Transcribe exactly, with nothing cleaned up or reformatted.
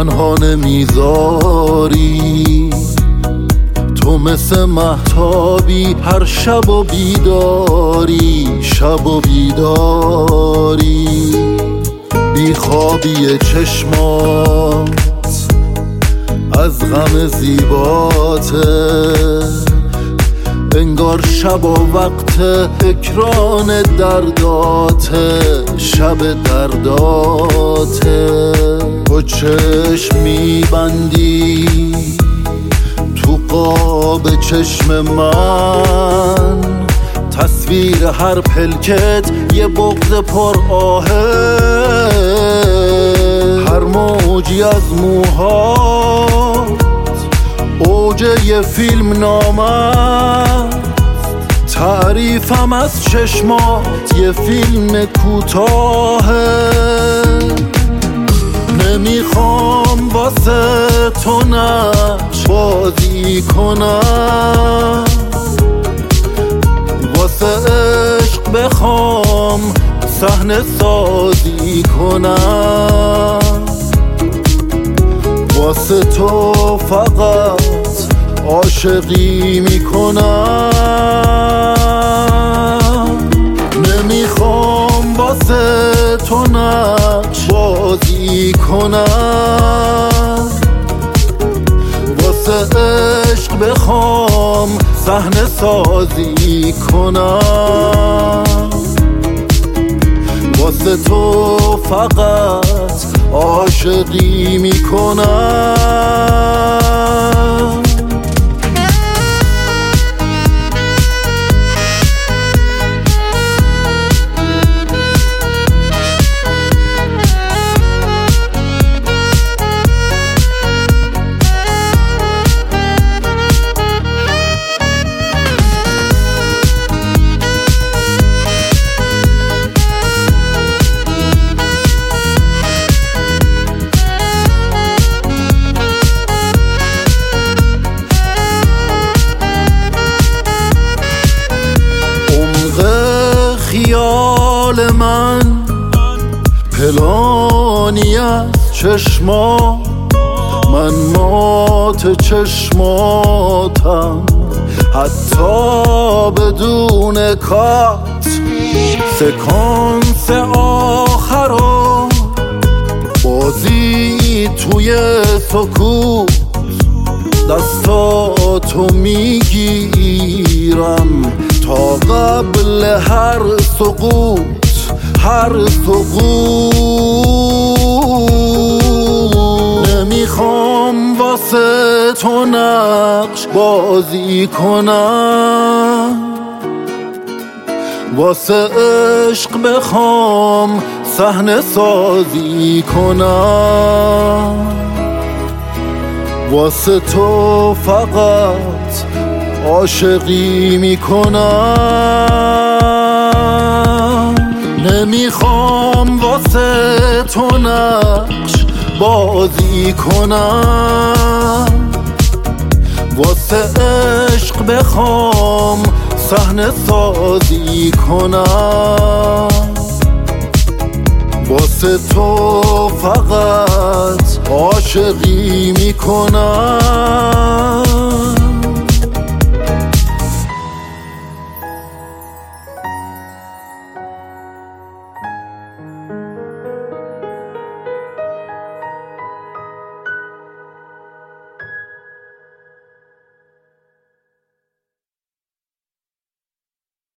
تنها نمیذاری، تو مثل مهتابی هر شب و بیداری، شب و بیداری. بیخوابی چشمات از غم زیباته، انگار شب و وقت اکران درداته، شب درداته. تو چشم میبندی تو قاب چشم من، تصویر هر پلکت یه بغض پر آهه، هر موجی از موهات اوج یه فیلم نامه، تعریفم از چشمات یه فیلم کوتاهه. نمیخوام واسه تو نقش بازی کنم، واسه عشق بخوام صحنه سازی کنم، واسه تو فقط عاشقی میکنم. نمیخوام واسه تو نقش بازی کنم، واسه عشق بخوام صحنه سازی کنم، واسه تو فقط عاشقی میکنم. خیال من پلانی از چشما، من مات چشماتم حتی بدون کات. سکانس آخرا بازی توی سکوت، دستاتو میگیرم تا قبل هر سقوط، هر سقوط. نمیخوام واسه تو نقش بازی کنم، واسه عشق بخوام صحنه سازی کنم، واسه تو فقط عاشقی میکنم. نمیخوام واسه تو نقش بازی کنم، واسه عشق بخوام صحنه سازی کنم، واسه تو فقط عاشقی میکنم.